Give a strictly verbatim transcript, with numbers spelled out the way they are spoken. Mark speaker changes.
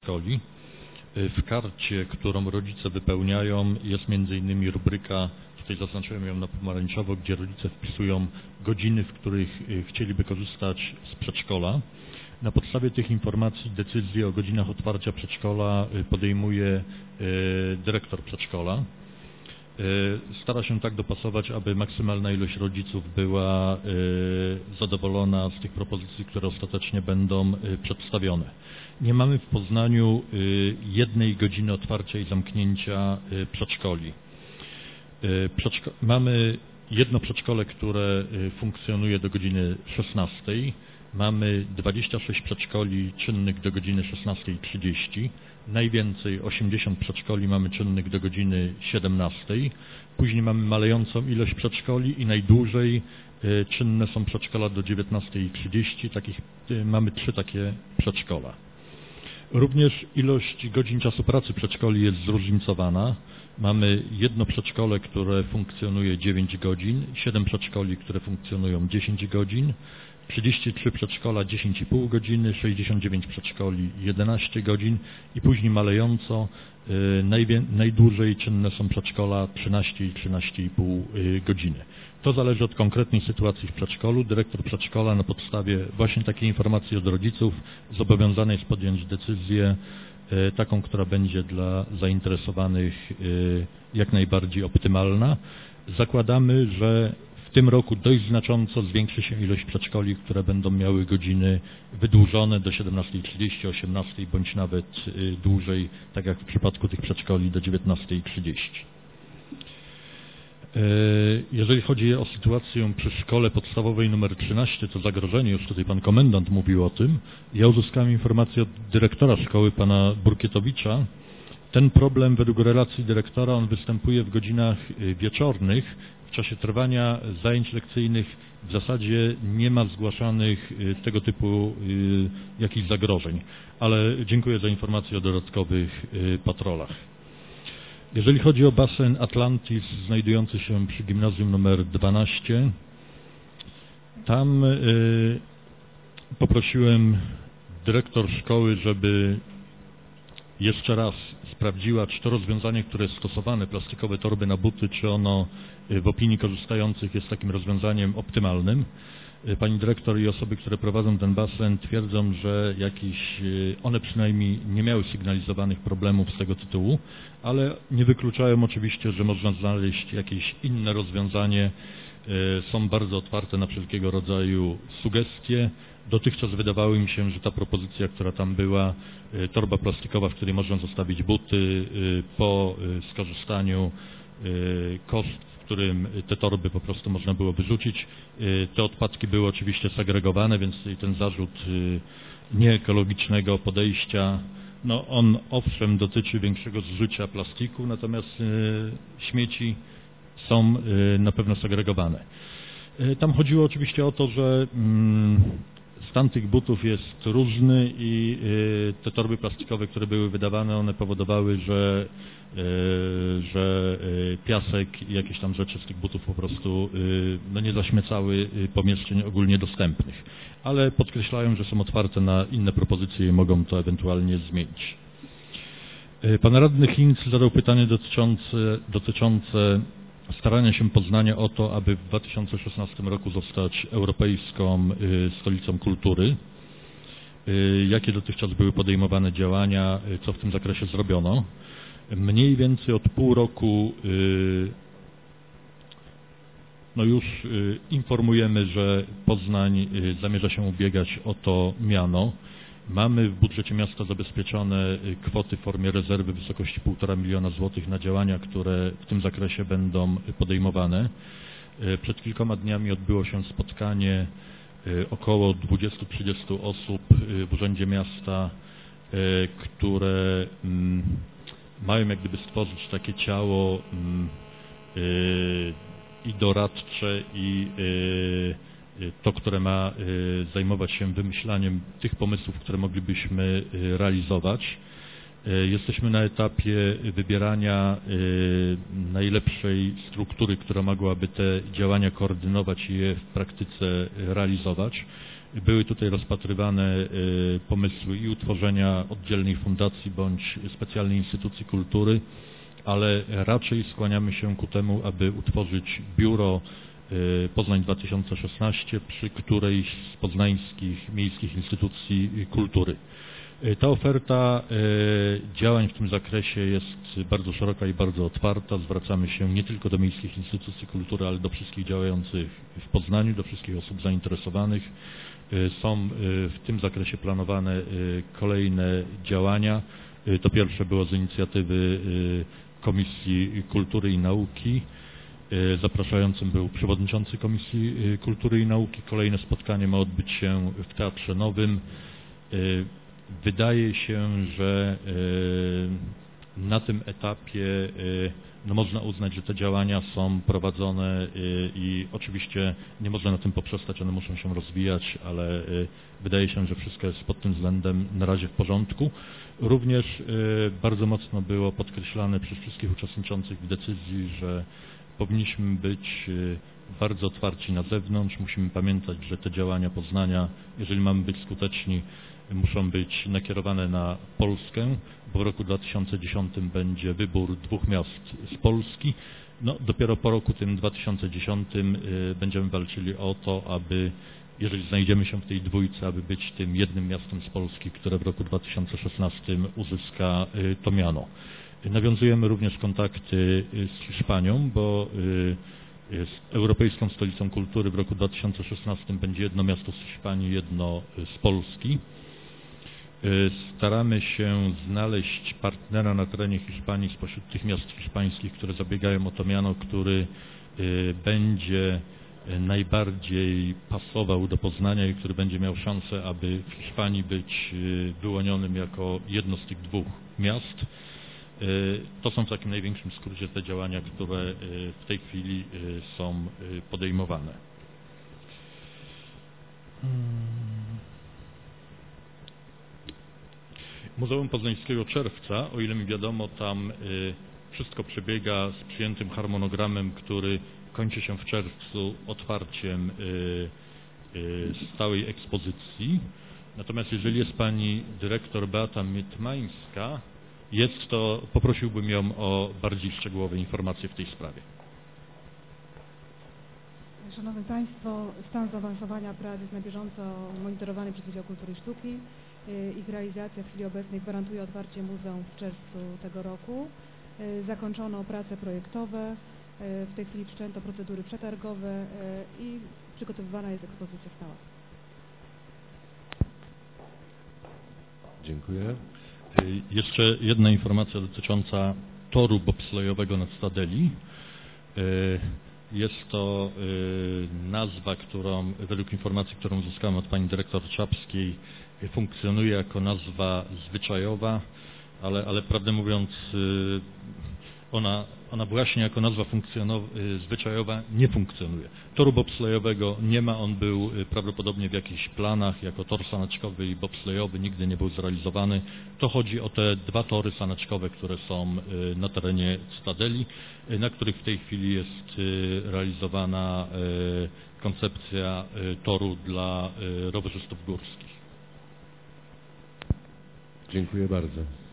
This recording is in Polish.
Speaker 1: przedszkoli. W karcie, którą rodzice wypełniają, jest między innymi rubryka, tutaj zaznaczyłem ją na pomarańczowo, gdzie rodzice wpisują godziny, w których chcieliby korzystać z przedszkola. Na podstawie tych informacji decyzję o godzinach otwarcia przedszkola podejmuje dyrektor przedszkola. Stara się tak dopasować, aby maksymalna ilość rodziców była zadowolona z tych propozycji, które ostatecznie będą przedstawione. Nie mamy w Poznaniu jednej godziny otwarcia i zamknięcia przedszkoli. Przedszko- mamy jedno przedszkole, które funkcjonuje do godziny szesnastej. Mamy dwadzieścia sześć przedszkoli czynnych do godziny szesnastej trzydzieści. Najwięcej, osiemdziesiąt przedszkoli mamy czynnych do godziny siedemnastej. Później mamy malejącą ilość przedszkoli i najdłużej czynne są przedszkola do dziewiętnastej trzydzieści. Takich, mamy trzy takie przedszkola. Również ilość godzin czasu pracy przedszkoli jest zróżnicowana. Mamy jedno przedszkole, które funkcjonuje dziewięć godzin, siedem przedszkoli, które funkcjonują dziesięć godzin, trzydzieści trzy przedszkola dziesięć i pół godziny, sześćdziesiąt dziewięć przedszkoli jedenaście godzin i później malejąco yy, najdłużej czynne są przedszkola trzynaście i trzynaście i pół godziny. To zależy od konkretnej sytuacji w przedszkolu. Dyrektor przedszkola na podstawie właśnie takiej informacji od rodziców zobowiązany jest podjąć decyzję yy, taką, która będzie dla zainteresowanych yy, jak najbardziej optymalna. Zakładamy, że w tym roku dość znacząco zwiększy się ilość przedszkoli, które będą miały godziny wydłużone do siedemnastej trzydzieści, osiemnastej bądź nawet dłużej, tak jak w przypadku tych przedszkoli do dziewiętnastej trzydzieści. Jeżeli chodzi o sytuację przy szkole podstawowej numer trzynaście, to zagrożenie, już tutaj pan komendant mówił o tym. Ja uzyskałem informację od dyrektora szkoły, pana Burkietowicza. Ten problem według relacji dyrektora, on występuje w godzinach wieczornych. W czasie trwania zajęć lekcyjnych w zasadzie nie ma zgłaszanych tego typu jakichś zagrożeń, ale dziękuję za informację o dodatkowych patrolach. Jeżeli chodzi o basen Atlantis znajdujący się przy gimnazjum numer dwanaście, tam poprosiłem dyrektor szkoły, żeby jeszcze raz sprawdziła, czy to rozwiązanie, które jest stosowane, plastikowe torby na buty, czy ono w opinii korzystających jest takim rozwiązaniem optymalnym. Pani dyrektor i osoby, które prowadzą ten basen, twierdzą, że jakieś, one przynajmniej nie miały sygnalizowanych problemów z tego tytułu, ale nie wykluczają oczywiście, że można znaleźć jakieś inne rozwiązanie. Są bardzo otwarte na wszelkiego rodzaju sugestie. Dotychczas wydawało mi się, że ta propozycja, która tam była, torba plastikowa, w której można zostawić buty, po skorzystaniu koszt, w którym te torby po prostu można było wyrzucić. Te odpadki były oczywiście segregowane, więc ten zarzut nieekologicznego podejścia, no on owszem dotyczy większego zużycia plastiku, natomiast śmieci są na pewno segregowane. Tam chodziło oczywiście o to, że stan tych butów jest różny i te torby plastikowe, które były wydawane, one powodowały, że, że piasek i jakieś tam rzeczy z tych butów po prostu no nie zaśmiecały pomieszczeń ogólnie dostępnych. Ale podkreślają, że są otwarte na inne propozycje i mogą to ewentualnie zmienić. Pan radny Hinz zadał pytanie dotyczące, dotyczące starania się Poznania o to, aby w dwa tysiące szesnastym roku zostać europejską stolicą kultury. Jakie dotychczas były podejmowane działania, co w tym zakresie zrobiono. Mniej więcej od pół roku no już informujemy, że Poznań zamierza się ubiegać o to miano. Mamy w budżecie miasta zabezpieczone kwoty w formie rezerwy w wysokości półtora miliona złotych na działania, które w tym zakresie będą podejmowane. Przed kilkoma dniami odbyło się spotkanie około dwudziestu do trzydziestu osób w Urzędzie Miasta, które mają jak gdyby stworzyć takie ciało i doradcze, i to, które ma zajmować się wymyślaniem tych pomysłów, które moglibyśmy realizować. Jesteśmy na etapie wybierania najlepszej struktury, która mogłaby te działania koordynować i je w praktyce realizować. Były tutaj rozpatrywane pomysły i utworzenia oddzielnej fundacji bądź specjalnej instytucji kultury, ale raczej skłaniamy się ku temu, aby utworzyć biuro Poznań dwa tysiące szesnaście przy którejś z poznańskich miejskich instytucji kultury. Ta oferta działań w tym zakresie jest bardzo szeroka i bardzo otwarta. Zwracamy się nie tylko do miejskich instytucji kultury, ale do wszystkich działających w Poznaniu, do wszystkich osób zainteresowanych. Są w tym zakresie planowane kolejne działania. To pierwsze było z inicjatywy Komisji Kultury i Nauki. Zapraszającym był przewodniczący Komisji Kultury i Nauki. Kolejne spotkanie ma odbyć się w Teatrze Nowym. Wydaje się, że na tym etapie no można uznać, że te działania są prowadzone i oczywiście nie można na tym poprzestać, one muszą się rozwijać, ale wydaje się, że wszystko jest pod tym względem na razie w porządku. Również bardzo mocno było podkreślane przez wszystkich uczestniczących w decyzji, że powinniśmy być bardzo otwarci na zewnątrz. Musimy pamiętać, że te działania Poznania, jeżeli mamy być skuteczni, muszą być nakierowane na Polskę, bo w roku dwa tysiące dziesiątym będzie wybór dwóch miast z Polski. No, dopiero po roku tym dwa tysiące dziesiątym będziemy walczyli o to, aby, jeżeli znajdziemy się w tej dwójce, aby być tym jednym miastem z Polski, które w roku dwa tysiące szesnastym uzyska to miano. Nawiązujemy również kontakty z Hiszpanią, bo z Europejską Stolicą Kultury w roku dwa tysiące szesnastym będzie jedno miasto z Hiszpanii, jedno z Polski. Staramy się znaleźć partnera na terenie Hiszpanii spośród tych miast hiszpańskich, które zabiegają o to miano, który będzie najbardziej pasował do Poznania i który będzie miał szansę, aby w Hiszpanii być wyłonionym jako jedno z tych dwóch miast. To są w takim największym skrócie te działania, które w tej chwili są podejmowane. Muzeum Poznańskiego Czerwca, o ile mi wiadomo, tam wszystko przebiega z przyjętym harmonogramem, który kończy się w czerwcu otwarciem stałej ekspozycji. Natomiast jeżeli jest pani dyrektor Beata Mytmańska, jest, to poprosiłbym ją o bardziej szczegółowe informacje w tej sprawie.
Speaker 2: Szanowni Państwo, stan zaawansowania prac jest na bieżąco monitorowany przez Wydział Kultury i Sztuki. Ich realizacja w chwili obecnej gwarantuje otwarcie muzeum w czerwcu tego roku. Zakończono prace projektowe, w tej chwili wszczęto procedury przetargowe i przygotowywana jest ekspozycja stała.
Speaker 3: Dziękuję.
Speaker 1: Jeszcze jedna informacja dotycząca toru bobslejowego na Stadeli. Jest to nazwa, którą według informacji, którą uzyskałem od pani dyrektor Czapskiej, funkcjonuje jako nazwa zwyczajowa, ale, ale prawdę mówiąc ona, ona właśnie jako nazwa zwyczajowa nie funkcjonuje. Toru bobslejowego nie ma, on był prawdopodobnie w jakichś planach jako tor saneczkowy i bobslejowy, nigdy nie był zrealizowany. To chodzi o te dwa tory saneczkowe, które są na terenie Stadeli, na których w tej chwili jest realizowana koncepcja toru dla rowerzystów górskich.
Speaker 3: Dziękuję bardzo.